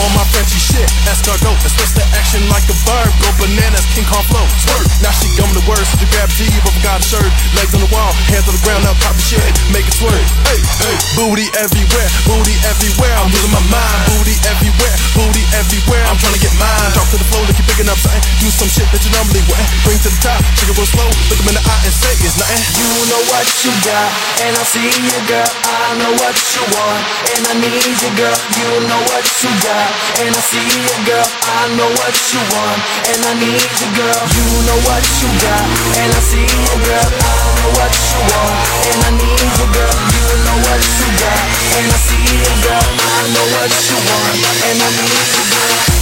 on my Frenchy shit. Escargot, express the action like a bird. Go bananas, King Kong flow, swerve. Now she gumming the words, so the gravity of a god shirt. Legs on the wall, hands on the ground, now pop the shit, make it swerve. Hey, hey, booty everywhere, booty everywhere. I'm losing my mind, booty everywhere, booty everywhere. I'm trying to get mine. Talk to the flow, like you picking up something. Do some shit that you normally wouldn't. Bring to the top, take it real slow, look him in the eye and say it's nothing. You know what you got, and I see you, girl. I know what you want, and I need you, girl. You know what you got, and I see you, girl. I know what you want, and I need you, girl. You know what you got, and I see you, girl. I know what you want, and I need you, girl. You know what you got, and I see you, girl. I know what you want, and I need you, girl.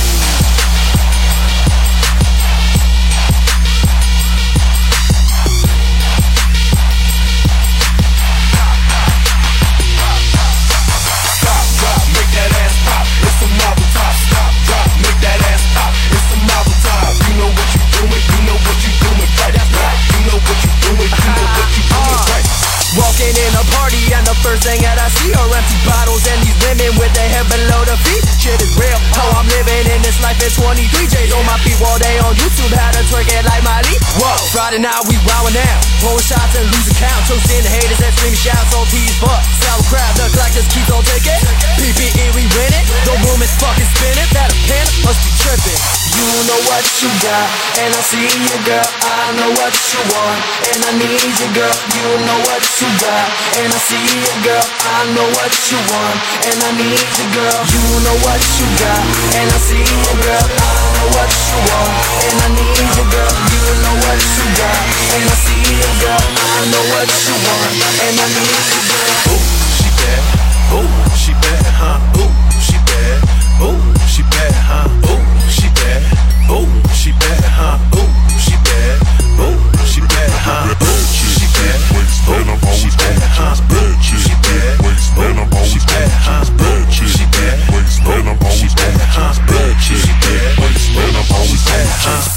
Walking in a party and the first thing that I see are empty bottles and these women with their head below the feet. Shit is real, how I'm living in this life at 23. J's on my feet while they on YouTube, had to twerk it like Miley. Whoa, Friday night we wildin' out, pouring shots and losing count, toasting the haters and screaming shouts on T's butt. Sour crowd, the clock just keeps on ticking. PPE we winning, the room is fucking spinning. That a pen must be tripping. You know what you got, and I see you, girl. I know what you want, and I need you, girl. You know what you got, and I see you, girl. I know what you want, and I need you, girl. You know what you got, and I see you, girl. I know what you want, and I need you, girl. You know what you got, and I see you, girl. I know what you want, and I need you, girl. Ooh, she bad. Ooh, she bad, huh? Ooh, she bad. Ooh, she bad, huh? Ooh, she bad. Ooh, she bad, huh? Ooh, she bad. Ooh, she bad, huh? Ooh, she bad. Ooh, she bad, huh? Ooh, she bad. Ooh, she bad, huh? Ooh, she bad. Ooh, she bad, huh? Ooh, she bad. Ooh, she bad, huh?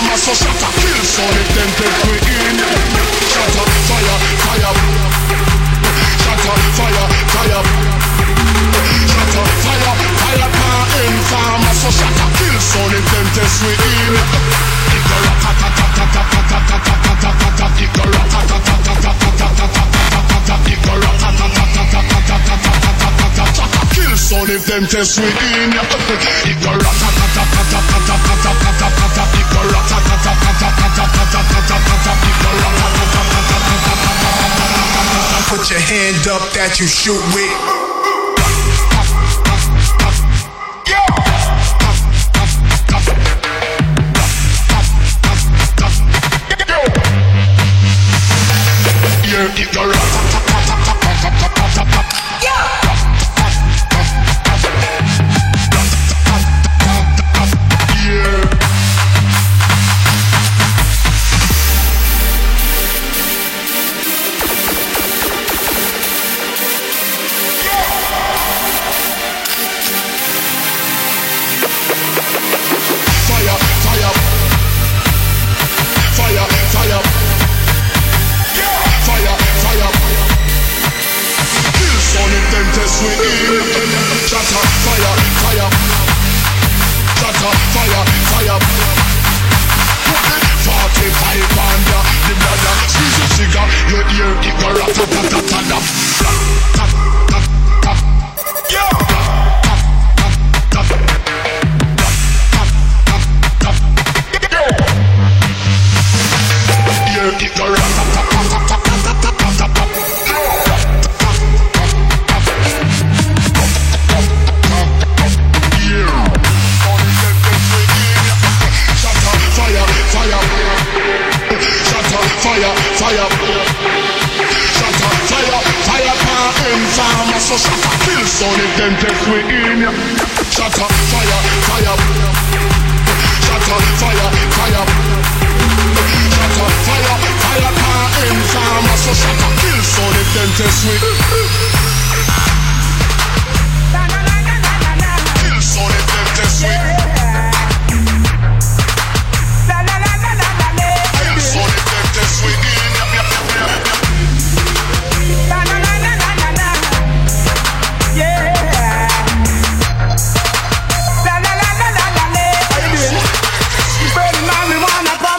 farmer, so shut up, kill son if them take we in. Shut up, fire, fire. Shut up, fire, fire. Shut up, fire, fire, in farmer, so shut up, kill son if them take we in. Kill son if them test we in. Put your hand up that you shoot with.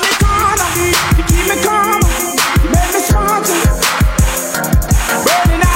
Burning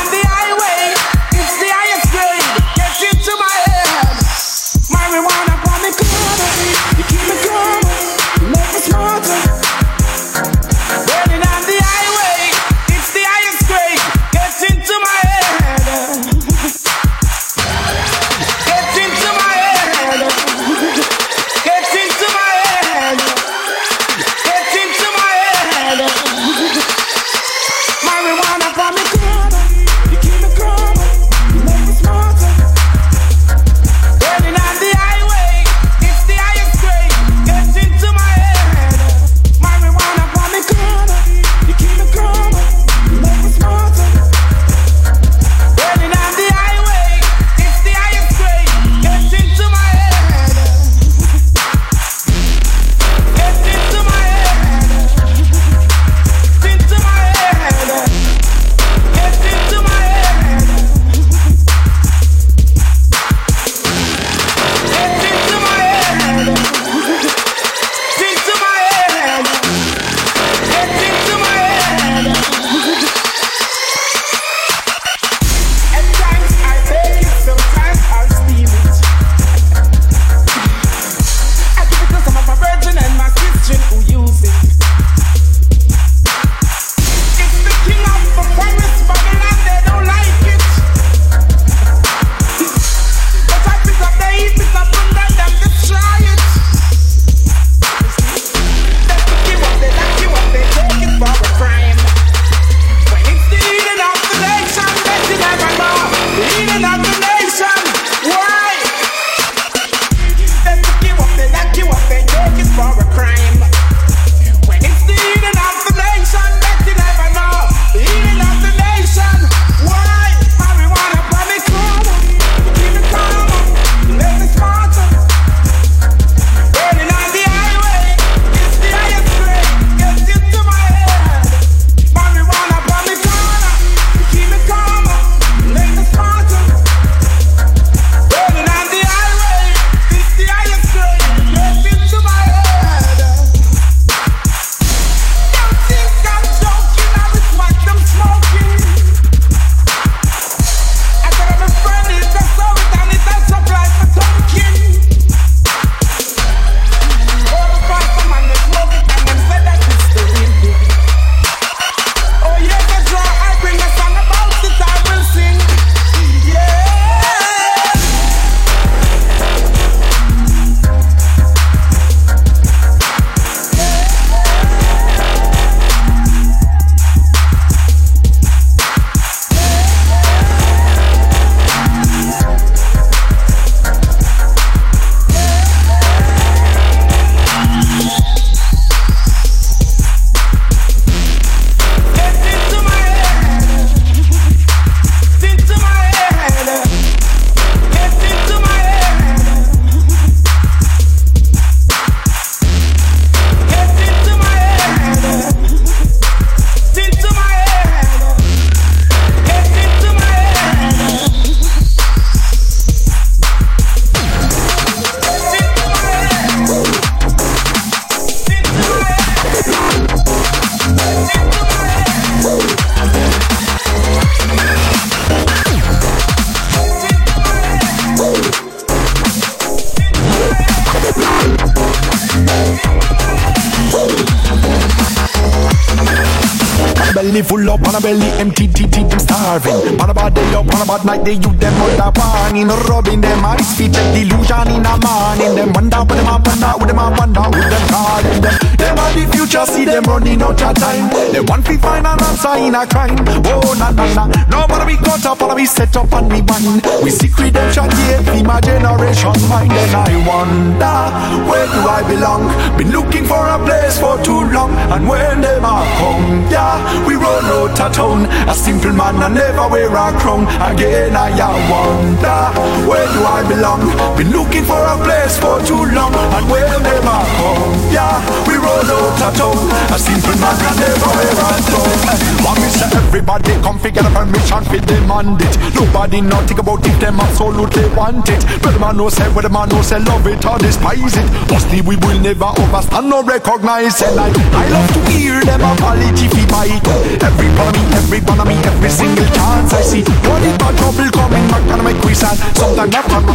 belly full up, on a belly empty, them starving. On a bad day up, on a bad night, they you them under warning. Rubbing them eyes, feet like delusion in a morning. Them wonder what them a wonder, what them a wonder, who them calling them. Them are the future, see them running out of time. They want to find an answer in a crime. Oh, na na na, nobody be caught up, wanna be set up and be banned. We see redemption yet, be my generation mind. And I wonder, where do I belong? Been looking for a place for too long. And when them a come, yeah, we run out of town. A simple man and never wear a crown. Again I wonder, where do I belong? Been looking for a place for too long. And when them a come, yeah, we run out of town. A simple man and never wear a crown. Want me say everybody come figure the permission fi demand it. Nobody not think about if them absolutely want it. But the man no say, where the man no say love it or despise it. Mostly we will never overstand or recognize. And I love to hear them apology fi bite. Every one of me, every single chance I see. What if a trouble coming back and make we sad? Sometimes I and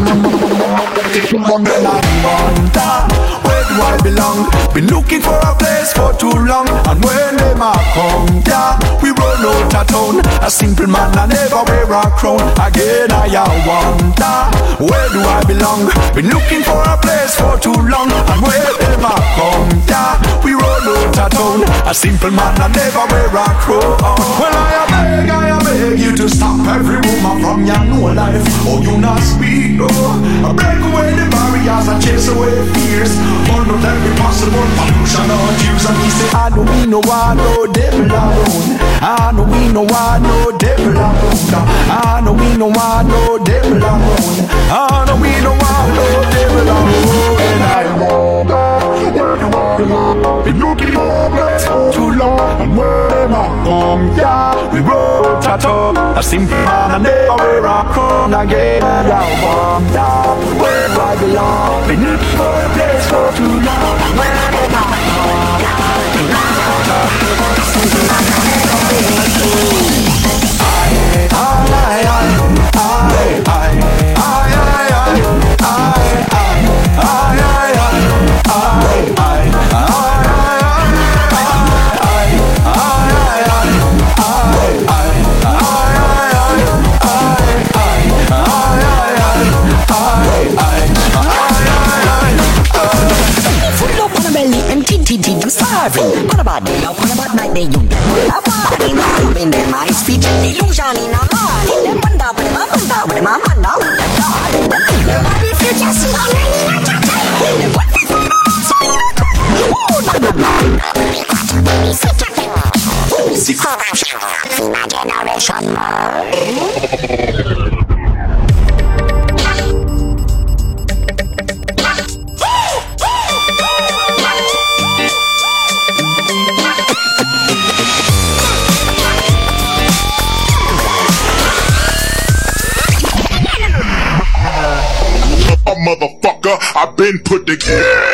I wonder, where do I belong? Been looking for a place for too long. And when them a come, yeah, we run out of town. A simple man I never wear a crown. Again I wonder, where do I belong? Been looking for a place for too long. And when them a come, yeah, we run out of town. A simple man I never wear a crown. Well I beg you to stop every woman from your new life. Oh, you not speak, no. I break away the barriers and chase away fears. Burn out every possible pollution or use. And he say, I know we know I know devil alone. I know we know I know devil alone. I know we know I know devil alone. I know we know I know devil alone. And I know been looking for a place for too long. And when I come, yeah, we wrote a talk. A simple man and never wear a crown again. And I wonder, where do I belong? Been looking for a place for too long. And when I starving. What about day up, what about night, they you get a party. Now in them eyes, feet and illusion in a morning. Them wonder with them, I wonder with them, I wonder with them, darling. Them body future, see how many I just tell you. Them what they find out, so they not talk. Oh, no, no, no. We sit up here. We sit up here. In my generation, motherfucker, I've been put together.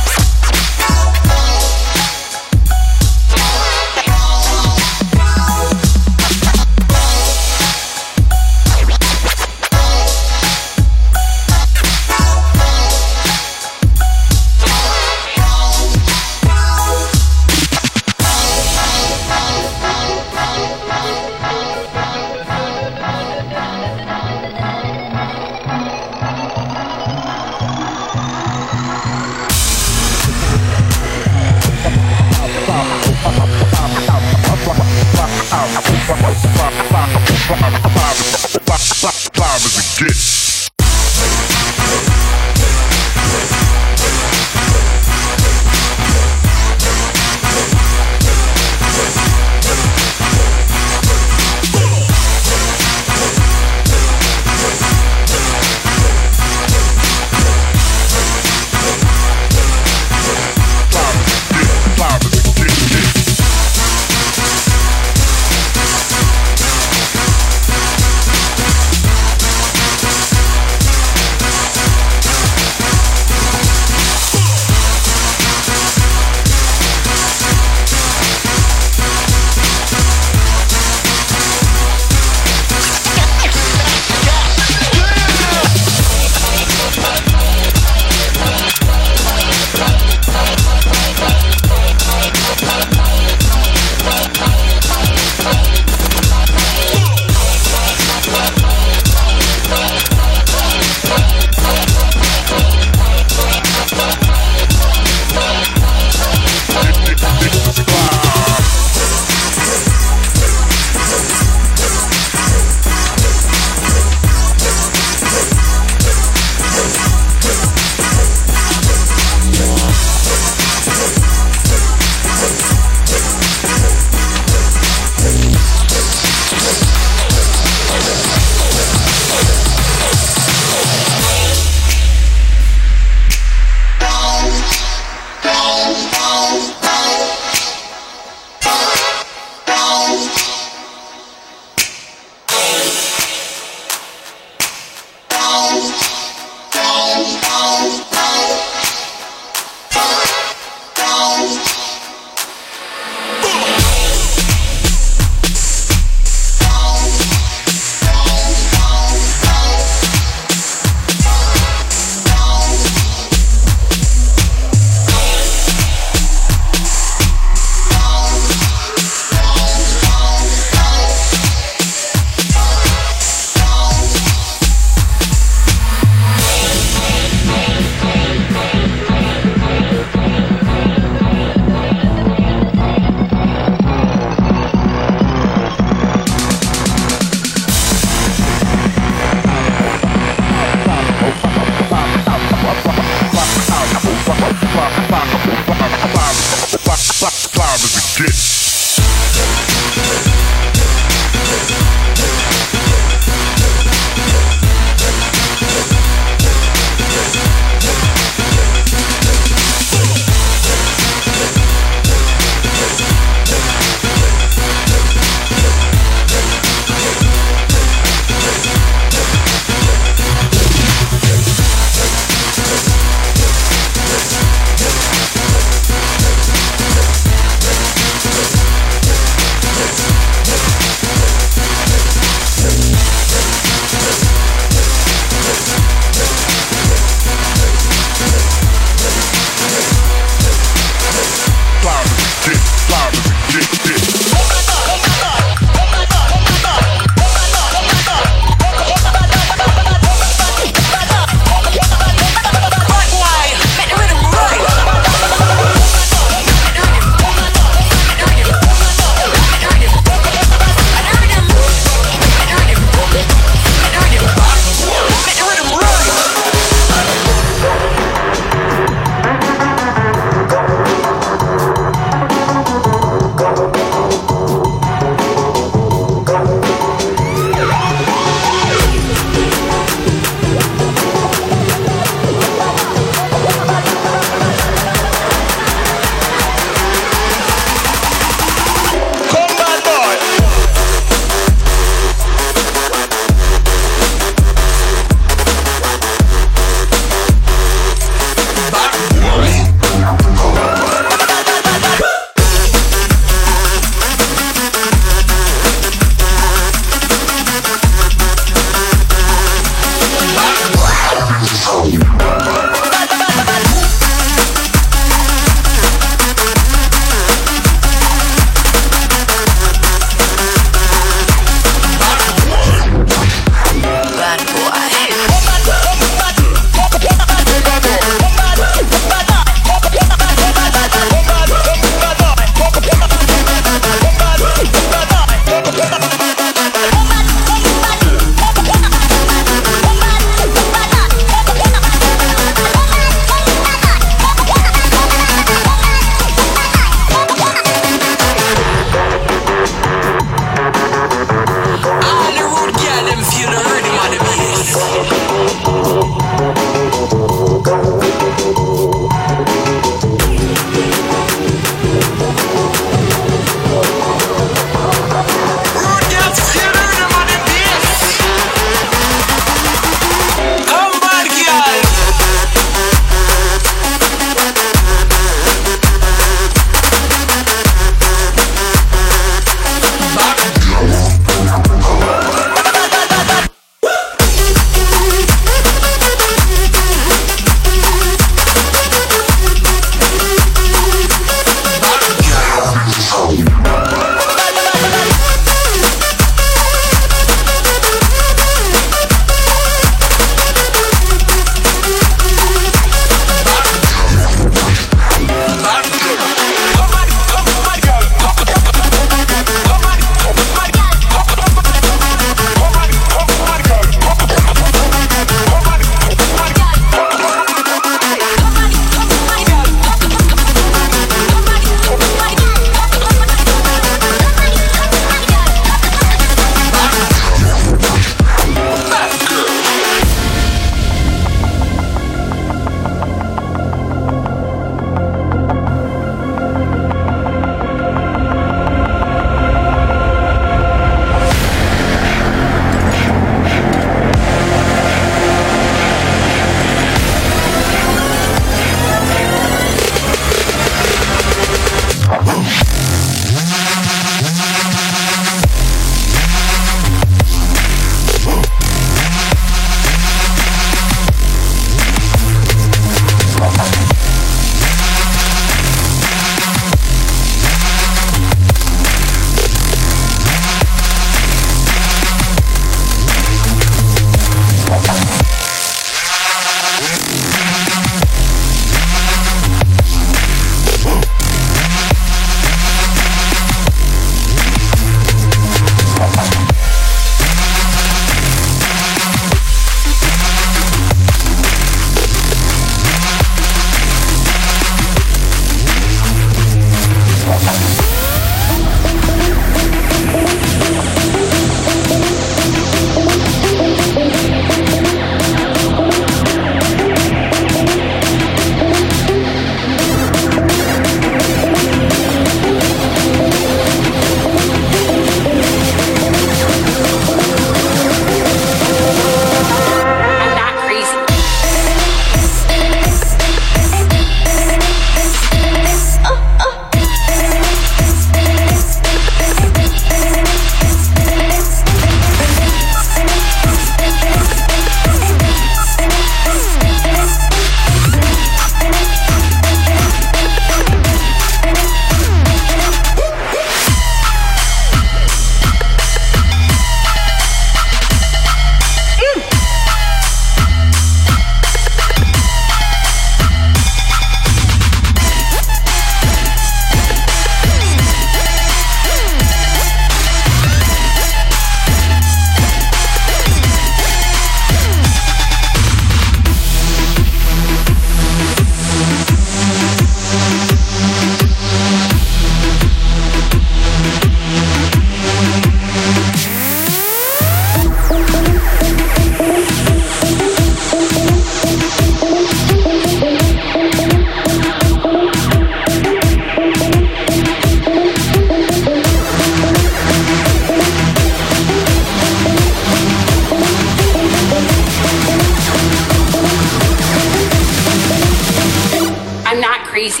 crazy.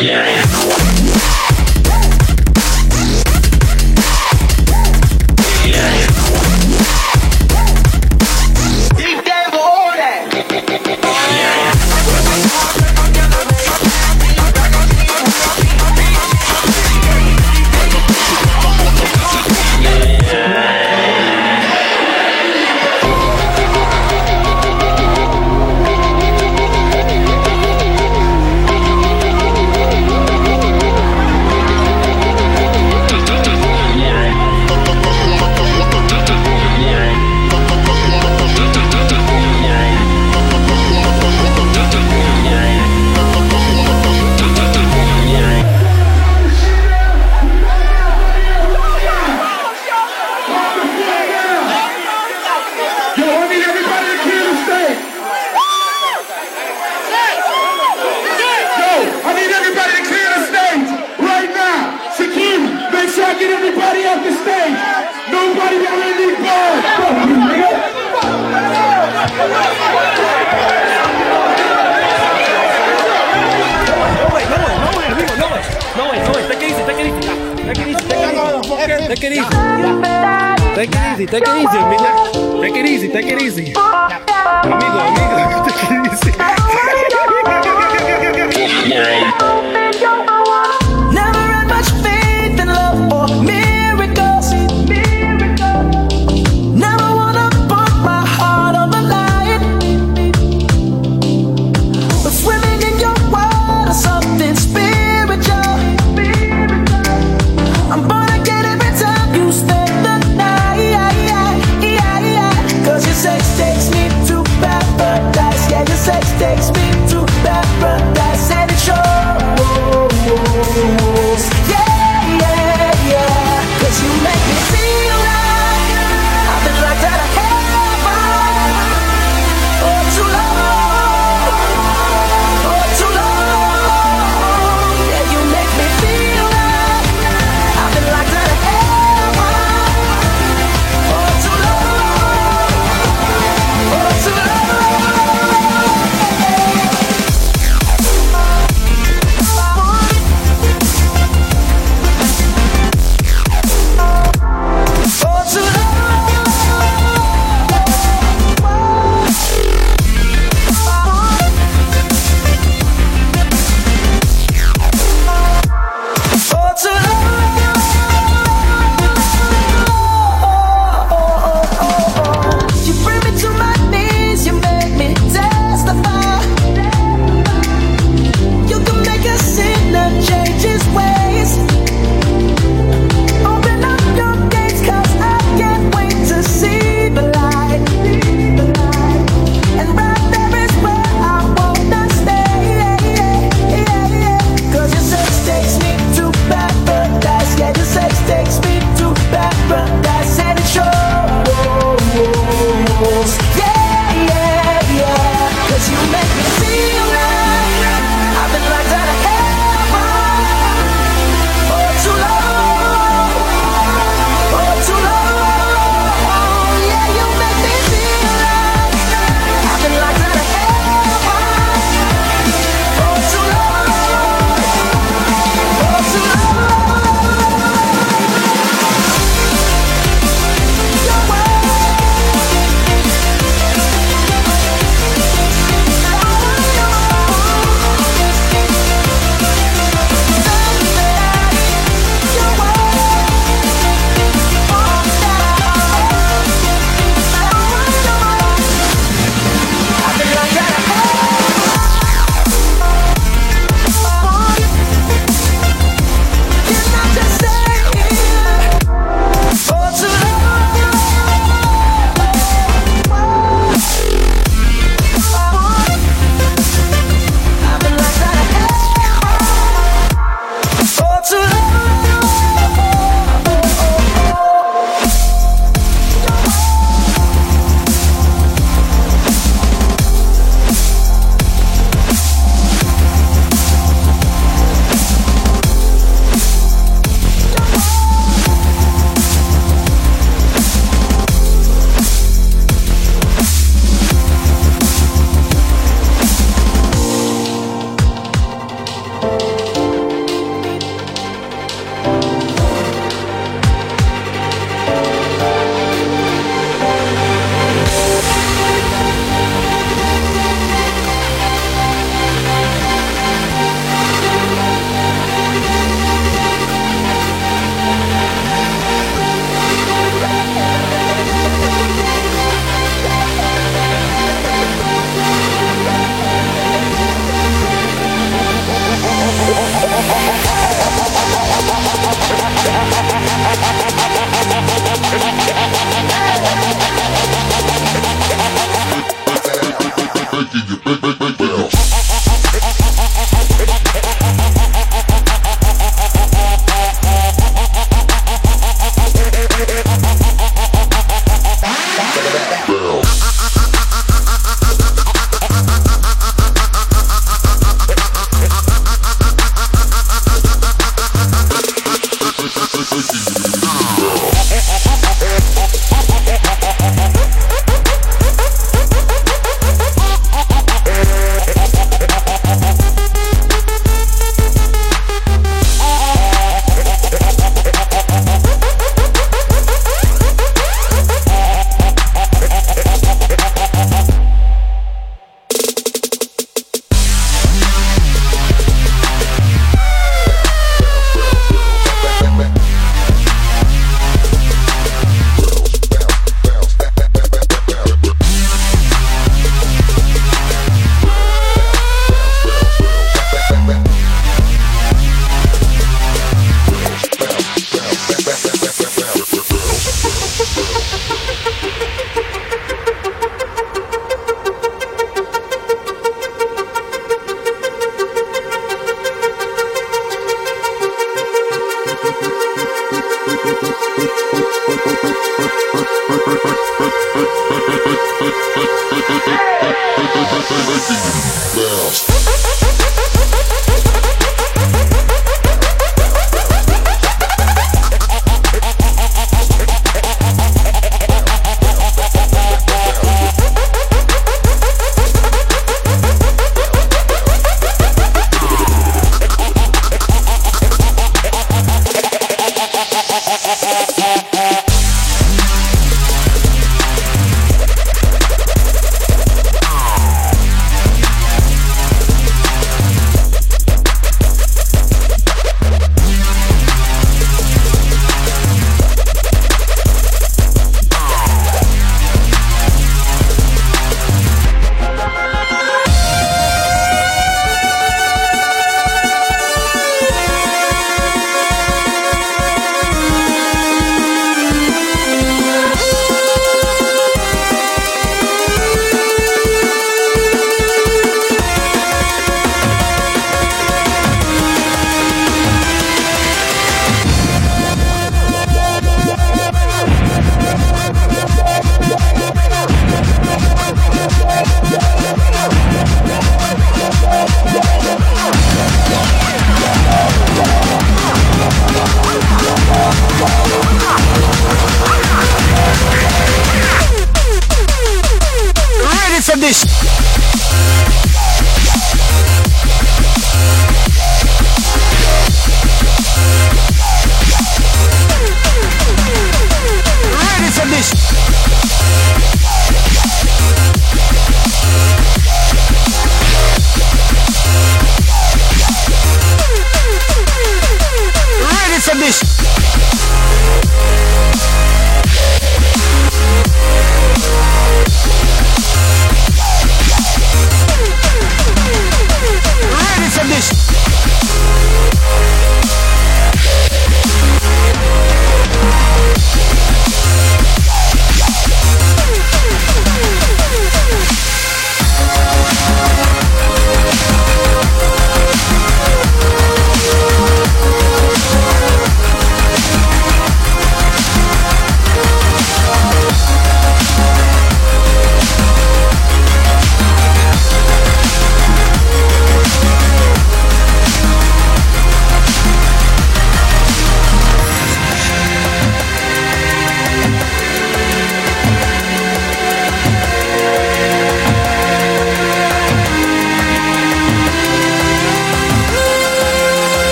Take it easy. Take it easy. Take it easy, amigo. Take it easy. Take it easy. Amigo, take it easy. Never had much faith in love or miracles. Never wanna put my heart on the line. But swimming in your water, something spiritual. I'm gonna get every time you spend the night. Cause your sex takes me to paradise. Yeah, your sex takes making you bounce.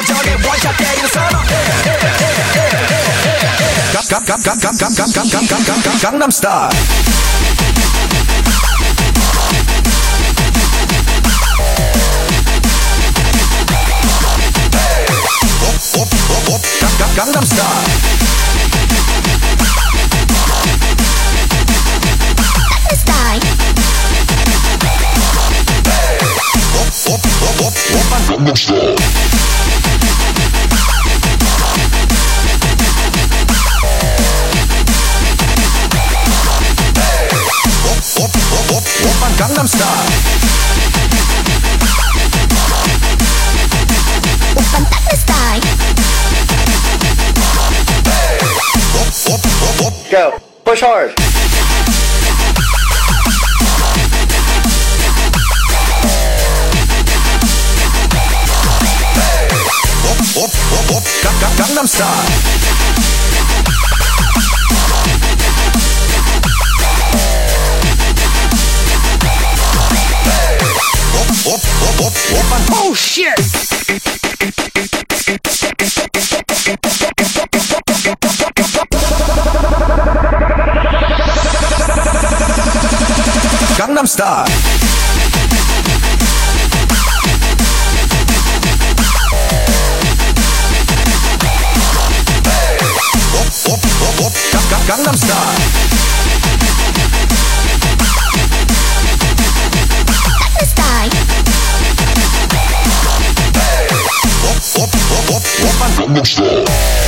전에 원샷 때린 사람 Gangnam Style. Gangnam Style. Gangnam Style. Gangnam Style. Go, push hard. Gangnam Style. Oh shit Gangnam Style. Gangnam Style. Gangnam Style.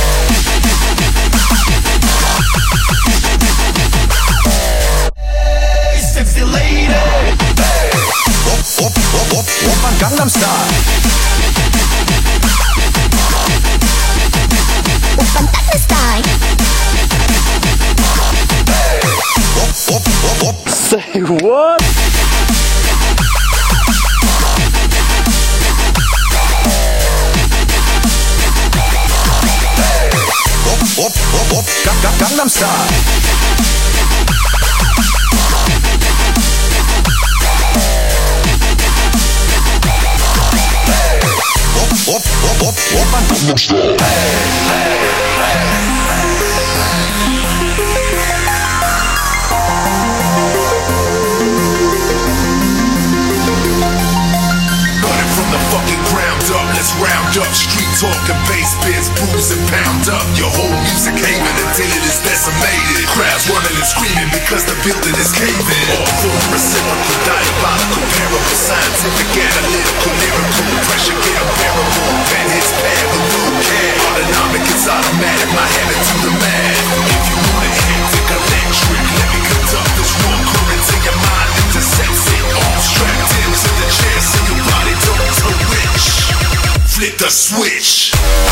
Sexy lady. Gangnam Style. Say what? Gangnam Style. Gangnam Style. Running from the fucking ground up, let's round up. Street talk and bass biz, booze and pound up. Your whole music haven until it is decimated. Crowds running and screaming because the building is caving. All for reciprocal, diabolical, parable, scientific, analytical, lyrical. Pressure get unbearable. Pen hits pad, but no care. Autonomic, it's automatic, my habit to the man. If you want it hectic, electric, let me conduct this raw current in your mind. Intercepts it, all strapped into the chair so your body don't twitch. Flip the switch.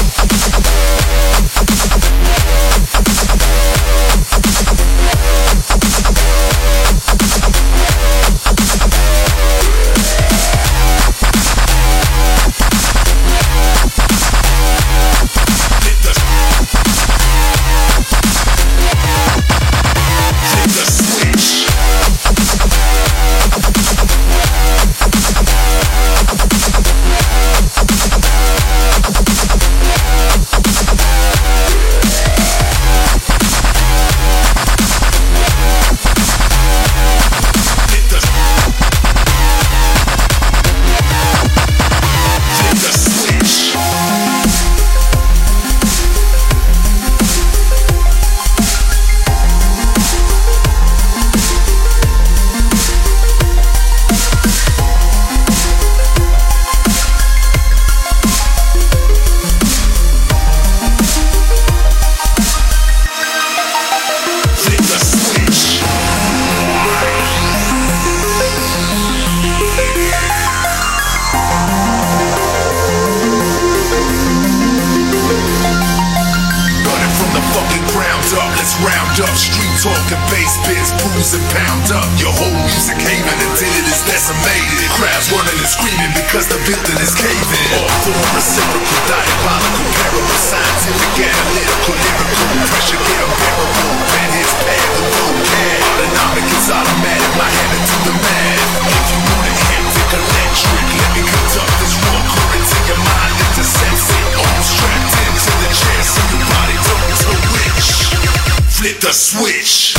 Talking bass biz, booze and pound up. Your whole music haven until it is decimated. Crowds running and screaming because the building is caving. All for reciprocal, diabolical, parable, scientific, analytical, lyrical. Pressure get unbearable. Pen hits pad, but no care. Autonomic, it's automatic, my habit to the man. If you want it hectic, electric, let me conduct this raw current in your mind. Intercepts it. the switch.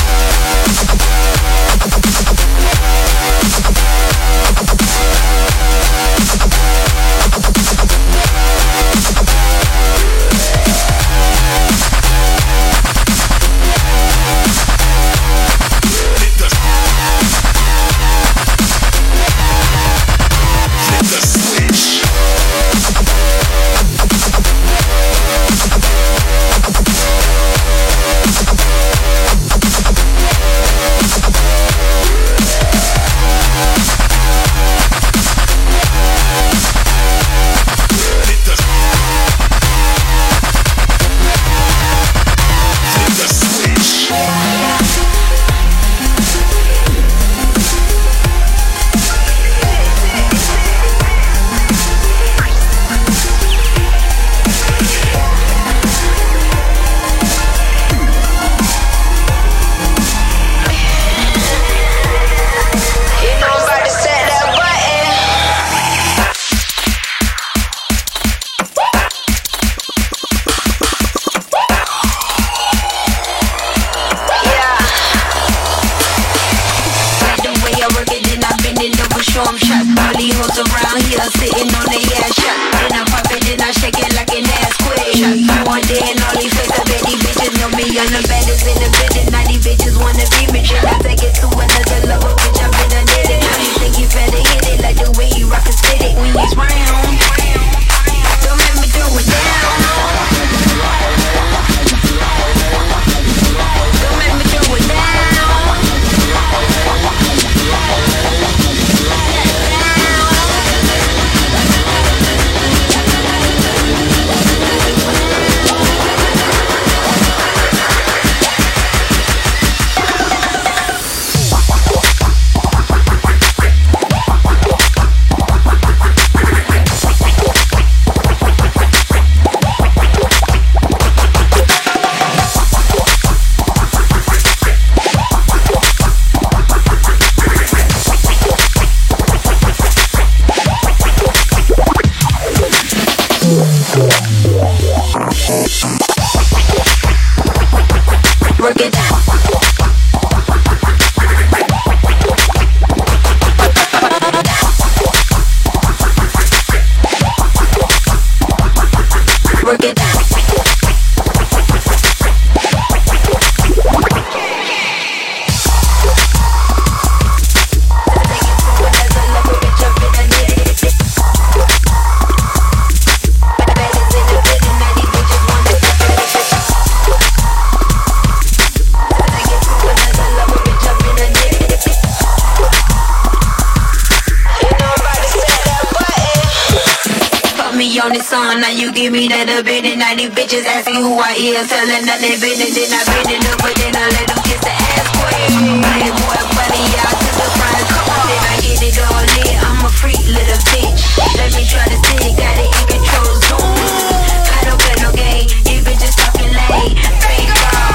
Now you give me that a bit and 90 bitches asking who I is, telling that they been and then I been it up, but then I let them kiss the ass queen. Playboy bunny out to the front, then I get it all in. I'm a freak little bitch. Let me try to see, got it in control zone. I don't play no game, these bitches talking late. Fake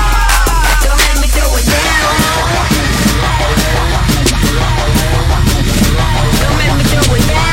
don't let me throw it down. Don't make me throw it down.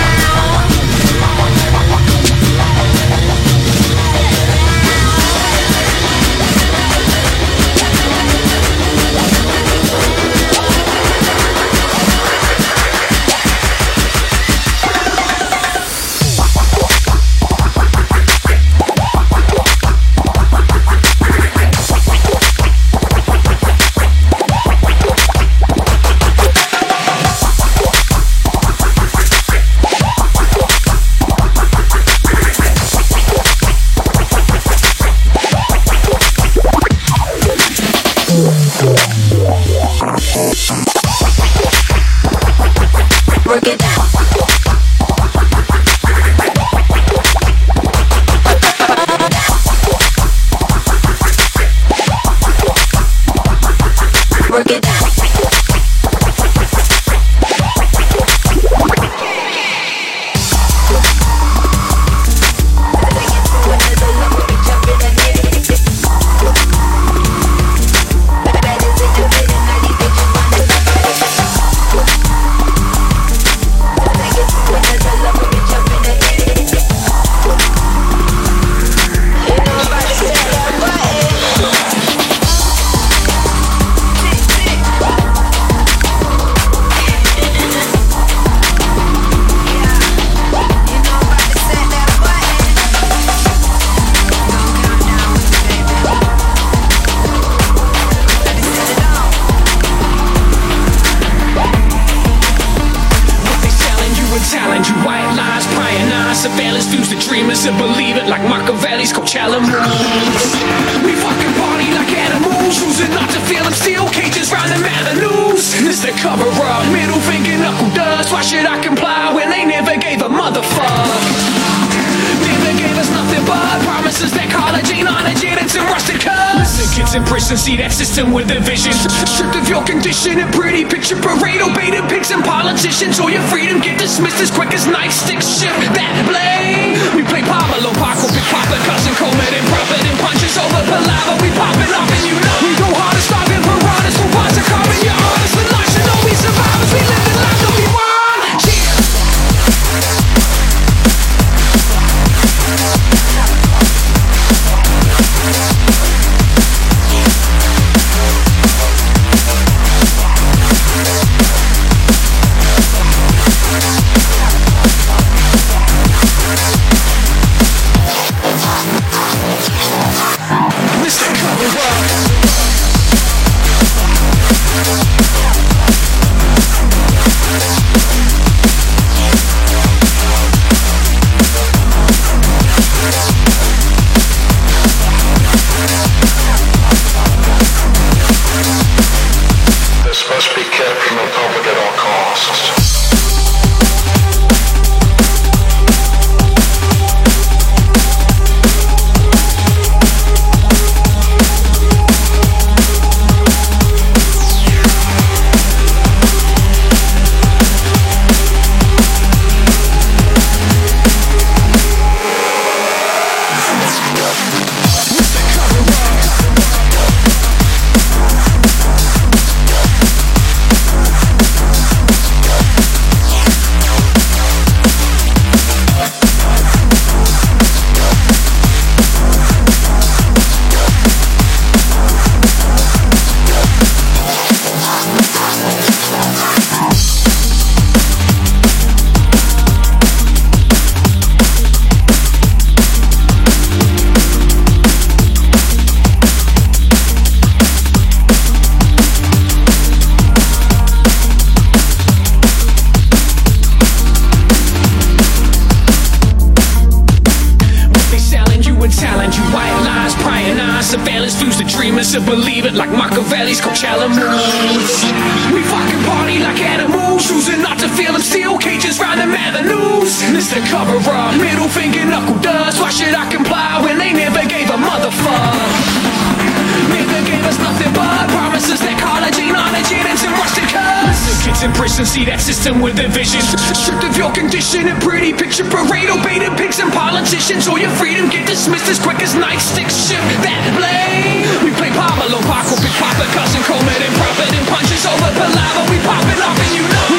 believe it, like Machiavelli's Coachella moves. We fucking party like animals, choosing not to feel them steel cages round them avenues. It's the cover up, middle finger knuckle dust. Why should I comply when they never gave a motherfuck? Never gave us nothing but promises that collagen on a and some rusted cups. Listen, kids in prison, see that system with a vision. Stripped of your condition, a pretty picture parade, obey the pigs and politicians, or your freedom get dismissed as quick as nightsticks shift that blade. We play Pablo, Paco, Big Papa, Cousin Coleman, and Prophet, and punches over palaver. We popping off and you know we go hard as starving piranhas, robots are carving your honors. The life should know we survivors, we live the life that we want. To believe it, like Machiavelli's Coachella moves. We fucking party like animals, choosing not to feel them steel cages round them avenues. It's the cover up, middle finger knuckle dust. Why should I comply when they never gave a motherfuck? Never gave us nothing but promises that collagen on a and some rusted cups. Listen, kids in prison, see that system with a vision. Stripped of your condition, a pretty picture parade, obey the pigs and politicians, or your freedom get dismissed as quick as nightsticks shift that blade. We play Pablo, Paco, Big Papa, Cousin Coleman, and Prophet, and punches over palaver. We popping off and you know